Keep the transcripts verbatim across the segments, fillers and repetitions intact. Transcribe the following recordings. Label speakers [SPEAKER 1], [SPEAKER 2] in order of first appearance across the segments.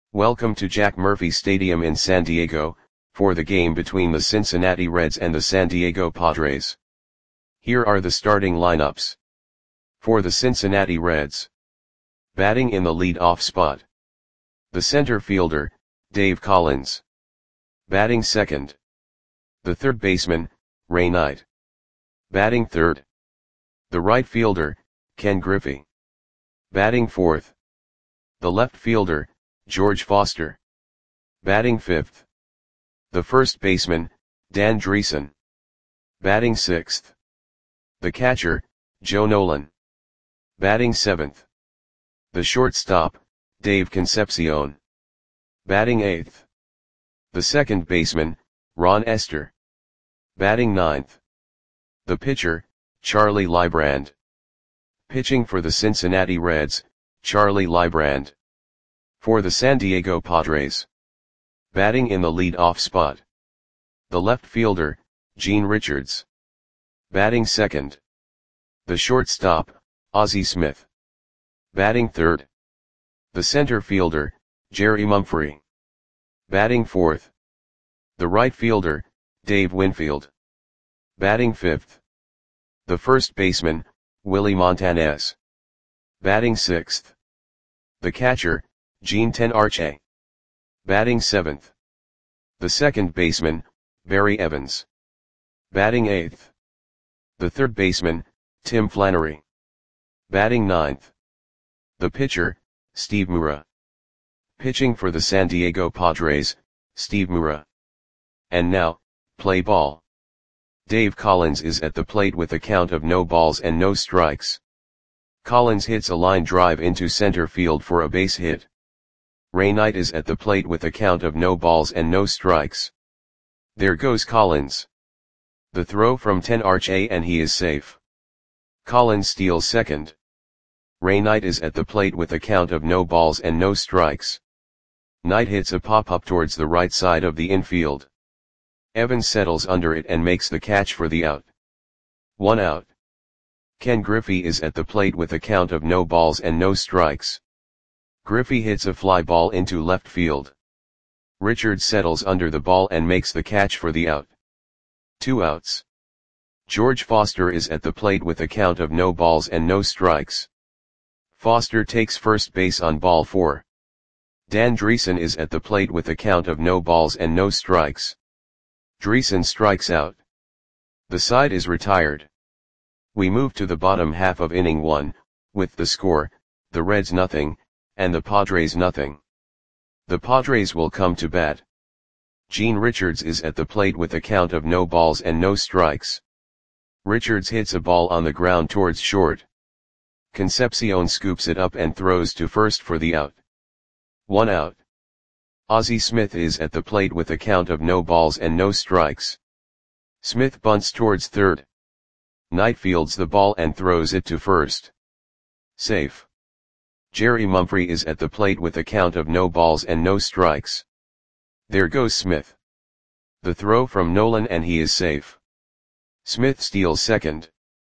[SPEAKER 1] Welcome to Jack Murphy Stadium in San Diego, for the game between the Cincinnati Reds and the San Diego Padres. Here are the starting lineups. For the Cincinnati Reds. Batting in the lead-off spot. The center fielder, Dave Collins. Batting second. The third baseman, Ray Knight. Batting third. The right fielder, Ken Griffey. Batting fourth. The left fielder, George Foster. Batting fifth. The first baseman, Dan Driessen. Batting sixth. The catcher, Joe Nolan. Batting seventh. The shortstop, Dave Concepcion. Batting eighth. The second baseman, Ron Estes. Batting ninth. The pitcher, Charlie Leibrand. Pitching for the Cincinnati Reds, Charlie Leibrand. For the San Diego Padres. Batting in the lead-off spot. The left fielder, Gene Richards. Batting second. The shortstop, Ozzie Smith. Batting third. The center fielder, Jerry Mumphrey. Batting fourth. The right fielder, Dave Winfield. Batting fifth. The first baseman, Willie Montanez. Batting sixth. The catcher, Gene Tenarche. Batting seventh. The second baseman, Barry Evans. Batting eighth. The third baseman, Tim Flannery. Batting ninth. The pitcher, Steve Mura. Pitching for the San Diego Padres, Steve Mura. And now, play ball. Dave Collins is at the plate with a count of no balls and no strikes. Collins hits a line drive into center field for a base hit. Ray Knight is at the plate with a count of no balls and no strikes. There goes Collins. The throw from Tenarche and he is safe. Collins steals second. Ray Knight is at the plate with a count of no balls and no strikes. Knight hits a pop-up towards the right side of the infield. Evans settles under it and makes the catch for the out. One out. Ken Griffey is at the plate with a count of no balls and no strikes. Griffey hits a fly ball into left field. Richards settles under the ball and makes the catch for the out. Two outs. George Foster is at the plate with a count of no balls and no strikes. Foster takes first base on ball four. Dan Driessen is at the plate with a count of no balls and no strikes. Driessen strikes out. The side is retired. We move to the bottom half of inning one, with the score, the Reds nothing, and the Padres nothing. The Padres will come to bat. Gene Richards is at the plate with a count of no balls and no strikes. Richards hits a ball on the ground towards short. Concepcion scoops it up and throws to first for the out. One out. Ozzie Smith is at the plate with a count of no balls and no strikes. Smith bunts towards third. Knight fields the ball and throws it to first. Safe. Jerry Mumphrey is at the plate with a count of no balls and no strikes. There goes Smith. The throw from Nolan and he is safe. Smith steals second.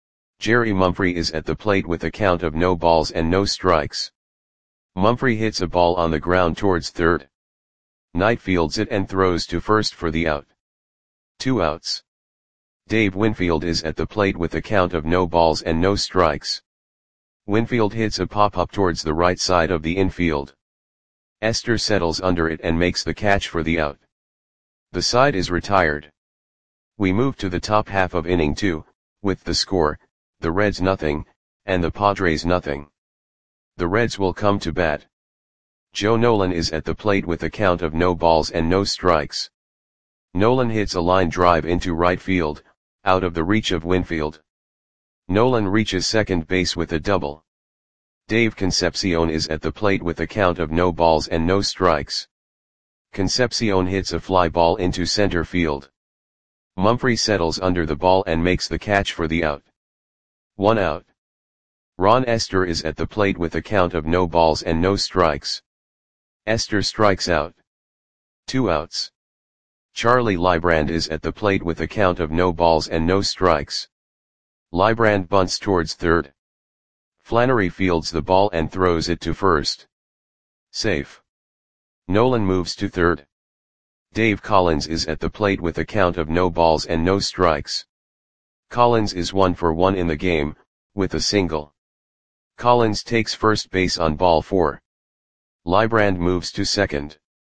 [SPEAKER 1] Jerry Mumphrey is at the plate with a count of no balls and no strikes. Mumphrey hits a ball on the ground towards third. Knight fields it and throws to first for the out. Two outs. Dave Winfield is at the plate with a count of no balls and no strikes. Winfield hits a pop-up towards the right side of the infield. Estes settles under it and makes the catch for the out. The side is retired. We move to the top half of inning two, with the score, the Reds nothing, and the Padres nothing. The Reds will come to bat. Joe Nolan is at the plate with a count of no balls and no strikes. Nolan hits a line drive into right field, out of the reach of Winfield. Nolan reaches second base with a double. Dave Concepcion is at the plate with a count of no balls and no strikes. Concepcion hits a fly ball into center field. Mumphrey settles under the ball and makes the catch for the out. One out. Ron Estes is at the plate with a count of no balls and no strikes. Estes strikes out. Two outs. Charlie Leibrand is at the plate with a count of no balls and no strikes. Leibrand bunts towards third. Flannery fields the ball and throws it to first. Safe. Nolan moves to third. Dave Collins is at the plate with a count of no balls and no strikes. Collins is one for one in the game, with a single. Collins takes first base on ball four. Librand moves to second.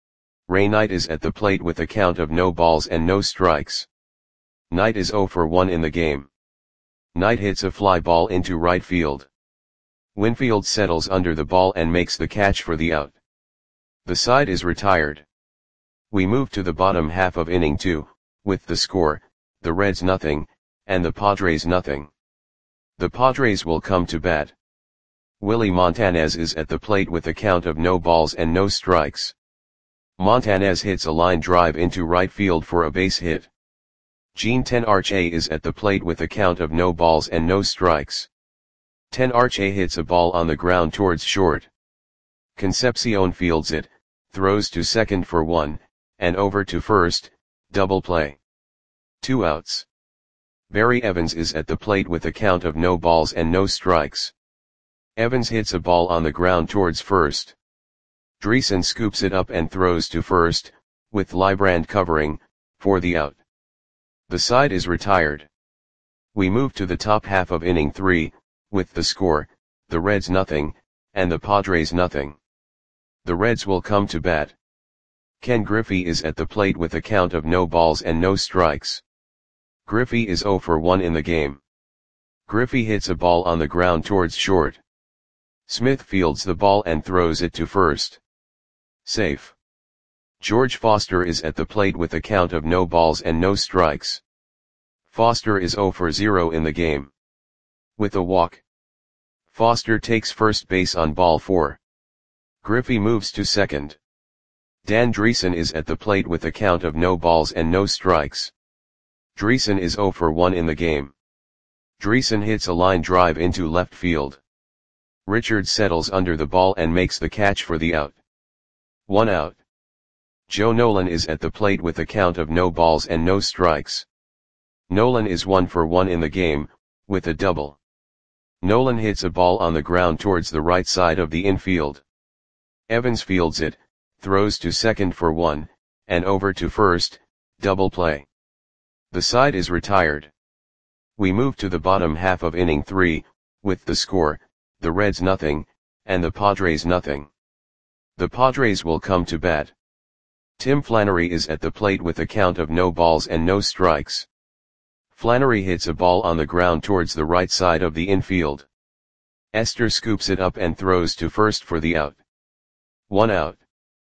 [SPEAKER 1] Ray Knight is at the plate with a count of no balls and no strikes. Knight is zero for one in the game. Knight hits a fly ball into right field. Winfield settles under the ball and makes the catch for the out. The side is retired. We move to the bottom half of inning two, with the score, the Reds nothing, and the Padres nothing. The Padres will come to bat. Willie Montanez is at the plate with a count of no balls and no strikes. Montanez hits a line drive into right field for a base hit. Gene Tenarche is at the plate with a count of no balls and no strikes. Tenarche hits a ball on the ground towards short. Concepcion fields it, throws to second for one, and over to first, double play. Two outs. Barry Evans is at the plate with a count of no balls and no strikes. Evans hits a ball on the ground towards first. Dreesen scoops it up and throws to first, with Librand covering, for the out. The side is retired. We move to the top half of inning three, with the score, the Reds nothing, and the Padres nothing. The Reds will come to bat. Ken Griffey is at the plate with a count of no balls and no strikes. Griffey is zero for one in the game. Griffey hits a ball on the ground towards short. Smith fields the ball and throws it to first. Safe. George Foster is at the plate with a count of no balls and no strikes. Foster is zero for zero in the game. With a walk. Foster takes first base on ball four. Griffey moves to second. Dan Dreesen is at the plate with a count of no balls and no strikes. Dreesen is zero for one in the game. Dreesen hits a line drive into left field. Richards settles under the ball and makes the catch for the out. One out. Joe Nolan is at the plate with a count of no balls and no strikes. Nolan is one for one in the game, with a double. Nolan hits a ball on the ground towards the right side of the infield. Evans fields it, throws to second for one, and over to first, double play. The side is retired. We move to the bottom half of inning three, with the score, the Reds nothing, and the Padres nothing. The Padres will come to bat. Tim Flannery is at the plate with a count of no balls and no strikes. Flannery hits a ball on the ground towards the right side of the infield. Esther scoops it up and throws to first for the out. One out.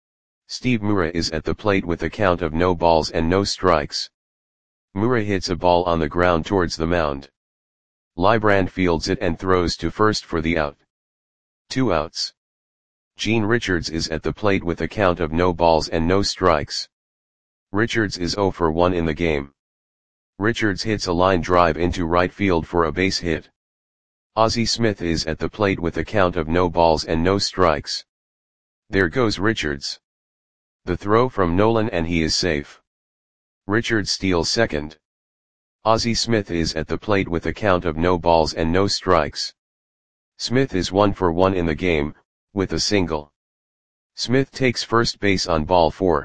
[SPEAKER 1] Steve Mura is at the plate with a count of no balls and no strikes. Mura hits a ball on the ground towards the mound. Librand fields it and throws to first for the out. Two outs. Gene Richards is at the plate with a count of no balls and no strikes. Richards is zero for one in the game. Richards hits a line drive into right field for a base hit. Ozzie Smith is at the plate with a count of no balls and no strikes. There goes Richards. The throw from Nolan and he is safe. Richards steals second. Ozzie Smith is at the plate with a count of no balls and no strikes. Smith is one for one in the game, with a single. Smith takes first base on ball four.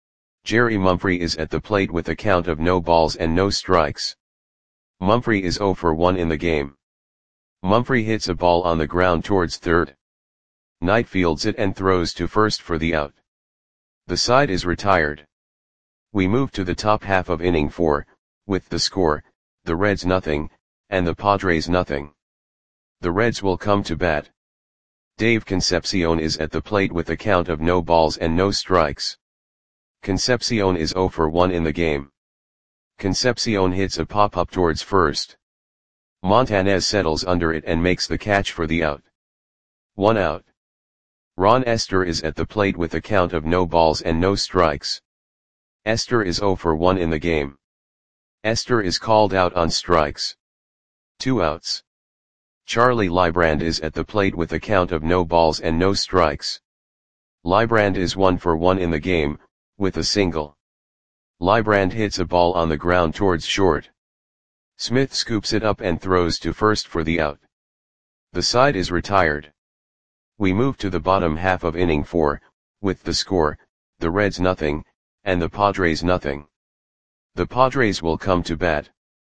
[SPEAKER 1] Jerry Mumphrey is at the plate with a count of no balls and no strikes. Mumphrey is zero for one in the game. Mumphrey hits a ball on the ground towards third. Knight fields it and throws to first for the out. The side is retired. We move to the top half of inning four, with the score, the Reds nothing, and the Padres nothing. The Reds will come to bat. Dave Concepcion is at the plate with a count of no balls and no strikes. Concepcion is zero for one in the game. Concepcion hits a pop-up towards first. Montanez settles under it and makes the catch for the out. One out. Ron Esther is at the plate with a count of no balls and no strikes. Esther is zero for one in the game. Esther is called out on strikes. Two outs. Charlie Librand is at the plate with a count of no balls and no strikes. Librand is one for one in the game, with a single. Librand hits a ball on the ground towards short. Smith scoops it up and throws to first for the out. The side is retired. We move to the bottom half of inning four, with the score, the Reds nothing, and the Padres nothing. The Padres will come to bat.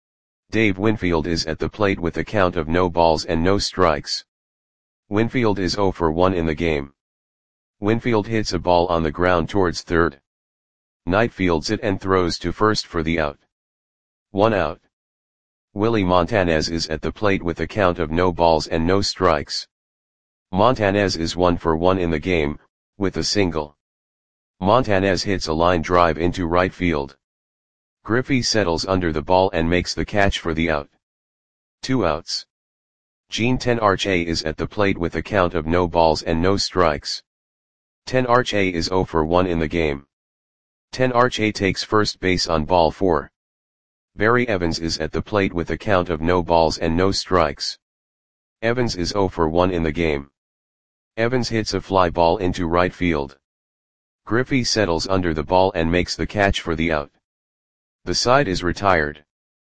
[SPEAKER 1] Dave Winfield is at the plate with a count of no balls and no strikes. Winfield is zero for one in the game. Winfield hits a ball on the ground towards third. Knight fields it and throws to first for the out. One out. Willie Montanez is at the plate with a count of no balls and no strikes. Montanez is one for one in the game, with a single. Montanez hits a line drive into right field. Griffey settles under the ball and makes the catch for the out. Two outs. Gene Tenarche is at the plate with a count of no balls and no strikes. Tenarche is zero for one in the game. Tenarche takes first base on ball four. Barry Evans is at the plate with a count of no balls and no strikes. Evans is zero for one in the game. Evans hits a fly ball into right field. Griffey settles under the ball and makes the catch for the out. The side is retired.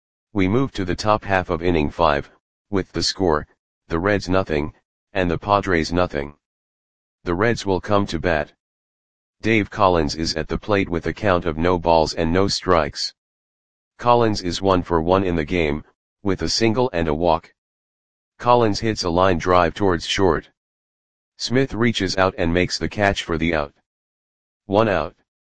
[SPEAKER 1] We move to the top half of inning five, with the score, the Reds nothing, and the Padres nothing. The Reds will come to bat. Dave Collins is at the plate with a count of no balls and no strikes. Collins is one for one in the game, with a single and a walk. Collins hits a line drive towards short. Smith reaches out and makes the catch for the out. One out.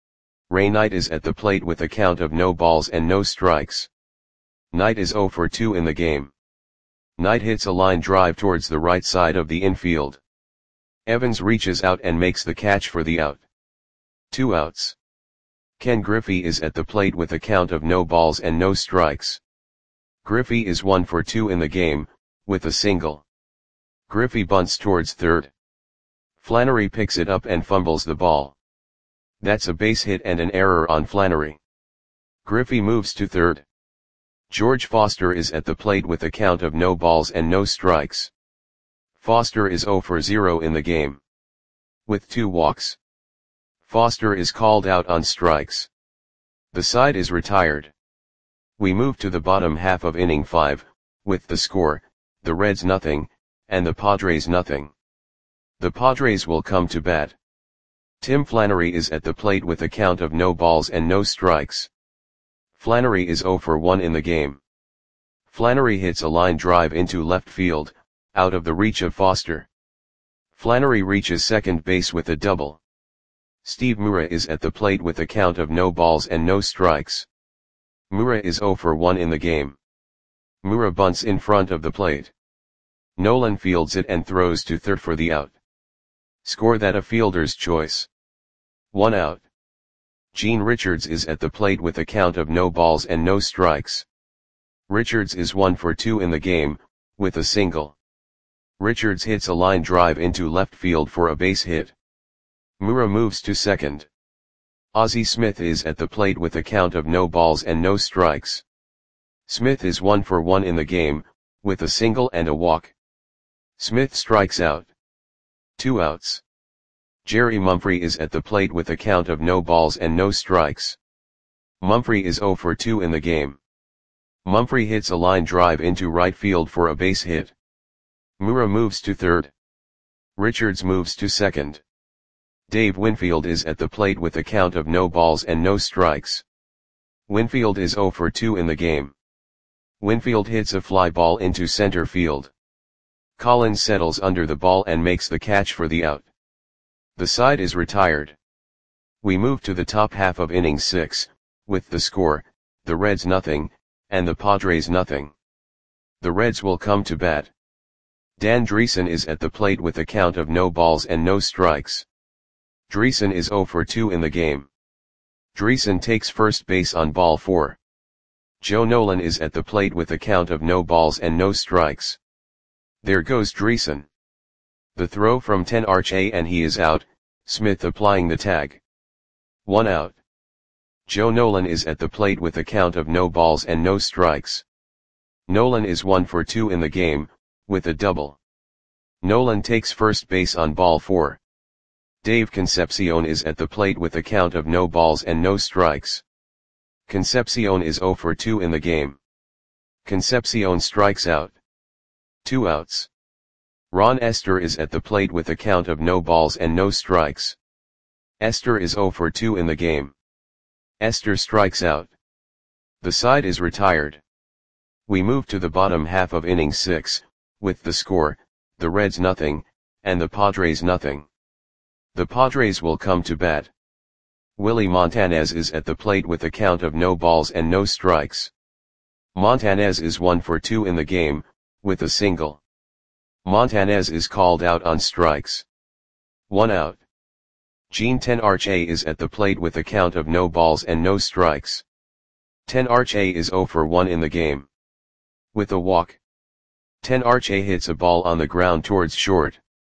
[SPEAKER 1] Ray Knight is at the plate with a count of no balls and no strikes. Knight is zero for two in the game. Knight hits a line drive towards the right side of the infield. Evans reaches out and makes the catch for the out. Two outs. Ken Griffey is at the plate with a count of no balls and no strikes. Griffey is one for two in the game, with a single. Griffey bunts towards third. Flannery picks it up and fumbles the ball. That's a base hit and an error on Flannery. Griffey moves to third. George Foster is at the plate with a count of no balls and no strikes. Foster is zero for zero in the game. With two walks. Foster is called out on strikes. The side is retired. We move to the bottom half of inning five, with the score, the Reds nothing, and the Padres nothing. The Padres will come to bat. Tim Flannery is at the plate with a count of no balls and no strikes. Flannery is zero for one in the game. Flannery hits a line drive into left field, out of the reach of Foster. Flannery reaches second base with a double. Steve Mura is at the plate with a count of no balls and no strikes. Mura is zero for one in the game. Mura bunts in front of the plate. Nolan fields it and throws to third for the out. Score that a fielder's choice. One out. Gene Richards is at the plate with a count of no balls and no strikes. Richards is one for two in the game, with a single. Richards hits a line drive into left field for a base hit. Mura moves to second. Ozzie Smith is at the plate with a count of no balls and no strikes. Smith is one for one in the game, with a single and a walk. Smith strikes out. Two outs. Jerry Mumphrey is at the plate with a count of no balls and no strikes. Mumphrey is zero for two in the game. Mumphrey hits a line drive into right field for a base hit. Mura moves to third. Richards moves to second. Dave Winfield is at the plate with a count of no balls and no strikes. Winfield is zero for two in the game. Winfield hits a fly ball into center field. Collins settles under the ball and makes the catch for the out. The side is retired. We move to the top half of inning six, with the score, the Reds nothing, and the Padres nothing. The Reds will come to bat. Dan Dreesen is at the plate with a count of no balls and no strikes. Dreesen is zero for two in the game. Dreesen takes first base on ball four. Joe Nolan is at the plate with a count of no balls and no strikes. There goes Dreesen. The throw from Tenarche and he is out, Smith applying the tag. One out. Joe Nolan is at the plate with a count of no balls and no strikes. Nolan is one for two in the game, with a double. Nolan takes first base on ball four. Dave Concepcion is at the plate with a count of no balls and no strikes. Concepcion is zero for two in the game. Concepcion strikes out. Two outs. Ron Esther is at the plate with a count of no balls and no strikes. Esther is zero for two in the game. Esther strikes out. The side is retired. We move to the bottom half of inning six, with the score, the Reds nothing, and the Padres nothing. The Padres will come to bat. Willie Montanez is at the plate with a count of no balls and no strikes. Montanez is one for two in the game, with a single. Montanez is called out on strikes. One out. Gene Tenarche is at the plate with a count of no balls and no strikes. Tenarche is zero for one in the game. With a walk. Tenarche hits a ball on the ground towards short.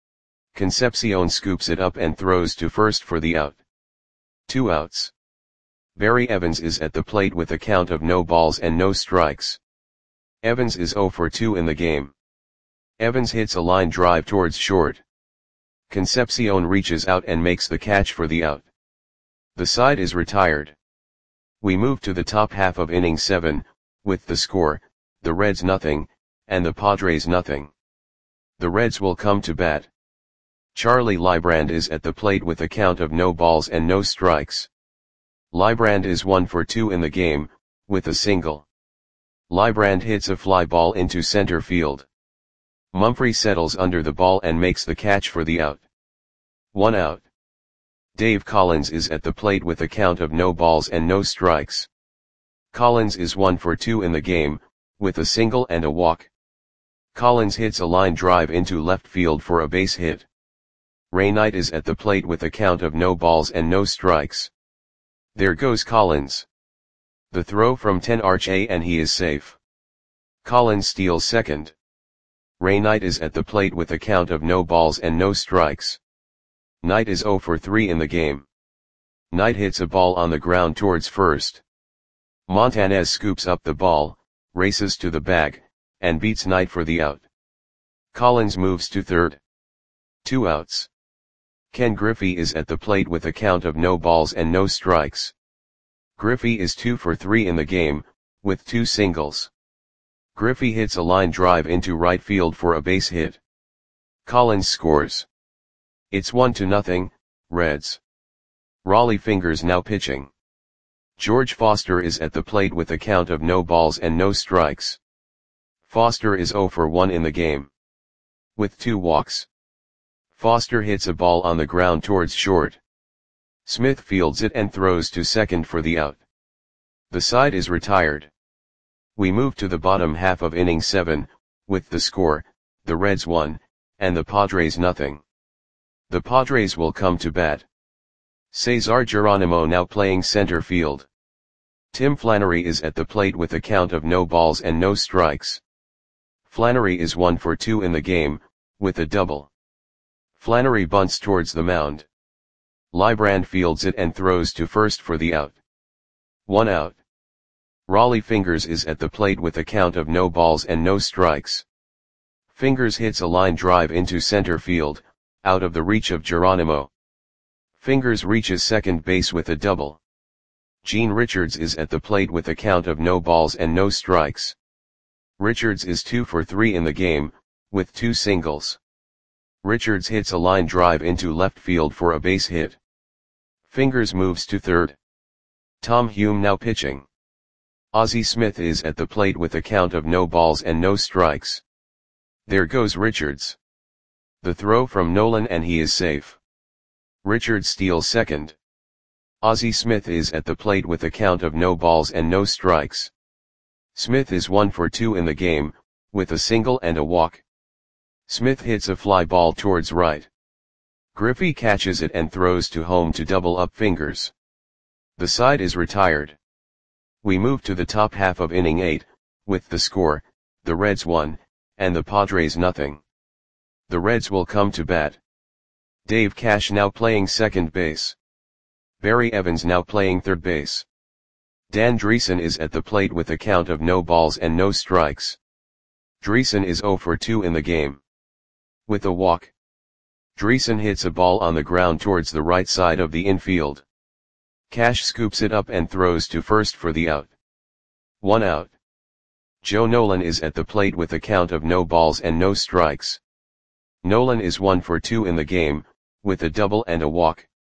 [SPEAKER 1] Concepcion scoops it up and throws to first for the out. Two outs. Barry Evans is at the plate with a count of no balls and no strikes. Evans is zero for two in the game. Evans hits a line drive towards short. Concepcion reaches out and makes the catch for the out. The side is retired. We move to the top half of inning seven, with the score, the Reds nothing, and the Padres nothing. The Reds will come to bat. Charlie Leibrand is at the plate with a count of no balls and no strikes. Leibrand is one for two in the game, with a single. Leibrand hits a fly ball into center field. Mumphrey settles under the ball and makes the catch for the out. One out. Dave Collins is at the plate with a count of no balls and no strikes. Collins is one for two in the game, with a single and a walk. Collins hits a line drive into left field for a base hit. Ray Knight is at the plate with a count of no balls and no strikes. There goes Collins. The throw from Tenarche and he is safe. Collins steals second. Ray Knight is at the plate with a count of no balls and no strikes. Knight is zero for three in the game. Knight hits a ball on the ground towards first. Montanez scoops up the ball, races to the bag, and beats Knight for the out. Collins moves to third. Two outs. Ken Griffey is at the plate with a count of no balls and no strikes. Griffey is two for three in the game, with two singles. Griffey hits a line drive into right field for a base hit. Collins scores. It's one to nothing, Reds. Rollie Fingers now pitching. George Foster is at the plate with a count of no balls and no strikes. Foster is zero for one in the game. With two walks. Foster hits a ball on the ground towards short. Smith fields it and throws to second for the out. The side is retired. We move to the bottom half of inning seven, with the score, the Reds one, and the Padres nothing. The Padres will come to bat. Cesar Geronimo now playing center field. Tim Flannery is at the plate with a count of no balls and no strikes. Flannery is one for two in the game, with a double. Flannery bunts towards the mound. Leibrand fields it and throws to first for the out. One out. Rollie Fingers is at the plate with a count of no balls and no strikes. Fingers hits a line drive into center field, out of the reach of Geronimo. Fingers reaches second base with a double. Gene Richards is at the plate with a count of no balls and no strikes. Richards is two for three in the game, with two singles. Richards hits a line drive into left field for a base hit. Fingers moves to third. Tom Hume now pitching. Ozzie Smith is at the plate with a count of no balls and no strikes. There goes Richards. The throw from Nolan and he is safe. Richards steals second. Ozzie Smith is at the plate with a count of no balls and no strikes. Smith is one for two in the game, with a single and a walk. Smith hits a fly ball towards right. Griffey catches it and throws to home to double up Fingers. The side is retired. We move to the top half of inning eight, with the score, the Reds one, and the Padres nothing. The Reds will come to bat. Dave Cash now playing second base. Barry Evans now playing third base. Dan Dreesen is at the plate with a count of no balls and no strikes. Dreesen is zero for two in the game. With a walk. Dreesen hits a ball on the ground towards the right side of the infield. Cash scoops it up and throws to first for the out. One out. Joe Nolan is at the plate with a count of no balls and no strikes. Nolan is one for two in the game, with a double and a walk.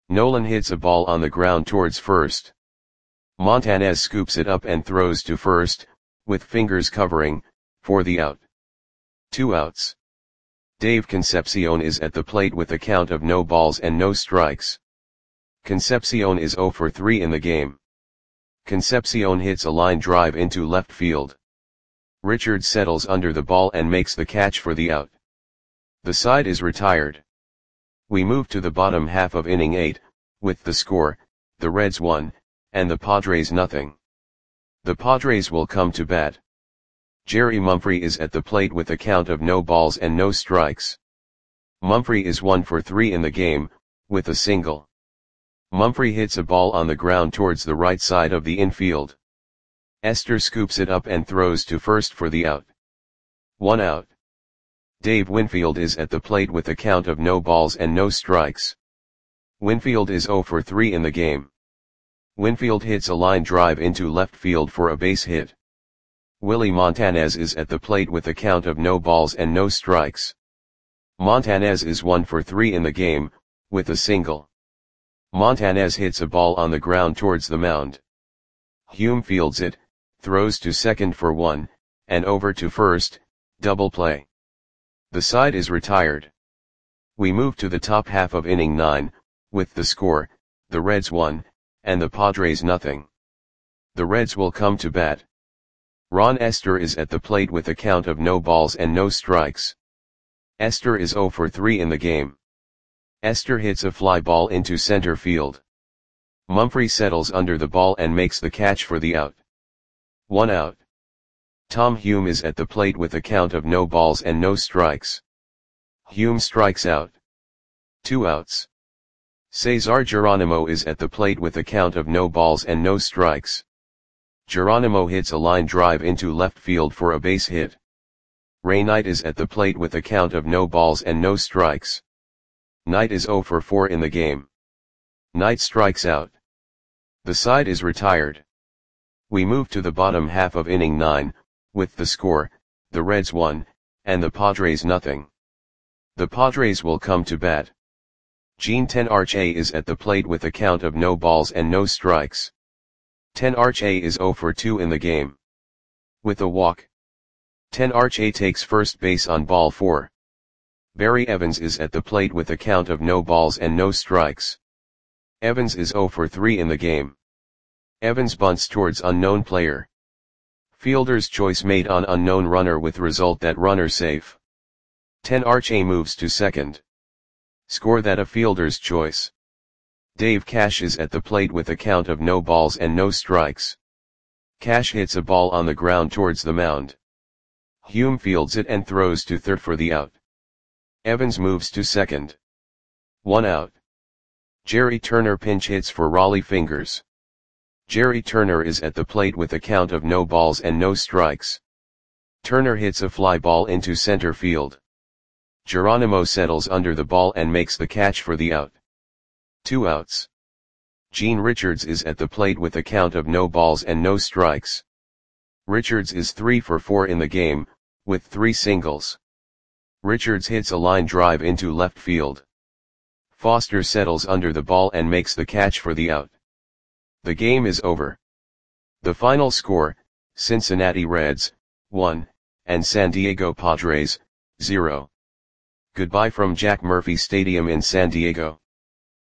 [SPEAKER 1] Nolan hits a ball on the ground towards first. Montanez scoops it up and throws to first, with fingers covering, for the out. Two outs. Dave Concepcion is at the plate with a count of no balls and no strikes. Concepcion is zero for three in the game. Concepcion hits a line drive into left field. Richards settles under the ball and makes the catch for the out. The side is retired. We move to the bottom half of inning eight, with the score, the Reds one, and the Padres nothing. The Padres will come to bat. Jerry Mumphrey is at the plate with a count of no balls and no strikes. Mumphrey is one for three in the game, with a single. Mumphrey hits a ball on the ground towards the right side of the infield. Esther scoops it up and throws to first for the out. One out. Dave Winfield is at the plate with a count of no balls and no strikes. Winfield is zero for three in the game. Winfield hits a line drive into left field for a base hit. Willie Montanez is at the plate with a count of no balls and no strikes. Montanez is one for three in the game, with a single. Montanez hits a ball on the ground towards the mound. Hume fields it, throws to second for one, and over to first, double play. The side is retired. We move to the top half of inning nine, with the score, the Reds one, and the Padres nothing. The Reds will come to bat. Ron Esther is at the plate with a count of no balls and no strikes. Esther is zero for three in the game. Esther hits a fly ball into center field. Mumphrey settles under the ball and makes the catch for the out. One out. Tom Hume is at the plate with a count of no balls and no strikes. Hume strikes out. Two outs. Cesar Geronimo is at the plate with a count of no balls and no strikes. Geronimo hits a line drive into left field for a base hit. Ray Knight is at the plate with a count of no balls and no strikes. Knight is zero for four in the game. Knight strikes out. The side is retired. We move to the bottom half of inning nine, with the score, the Reds one, and the Padres nothing. The Padres will come to bat. Gene Tenarche is at the plate with a count of no balls and no strikes. Tenarche is zero for two in the game. With a walk. Tenarche takes first base on ball four. Barry Evans is at the plate with a count of no balls and no strikes. Evans is zero for three in the game. Evans bunts towards unknown player. Fielder's choice made on unknown runner with result that runner safe. Tenarche moves to second. Score that a fielder's choice. Dave Cash is at the plate with a count of no balls and no strikes. Cash hits a ball on the ground towards the mound. Hume fields it and throws to third for the out. Evans moves to second. One out. Jerry Turner pinch hits for Raleigh Fingers. Jerry Turner is at the plate with a count of no balls and no strikes. Turner hits a fly ball into center field. Geronimo settles under the ball and makes the catch for the out. Two outs. Gene Richards is at the plate with a count of no balls and no strikes. Richards is three for four in the game, with three singles. Richards hits a line drive into left field. Foster settles under the ball and makes the catch for the out. The game is over. The final score, Cincinnati Reds, one, and San Diego Padres, zero. Goodbye from Jack Murphy Stadium in San Diego.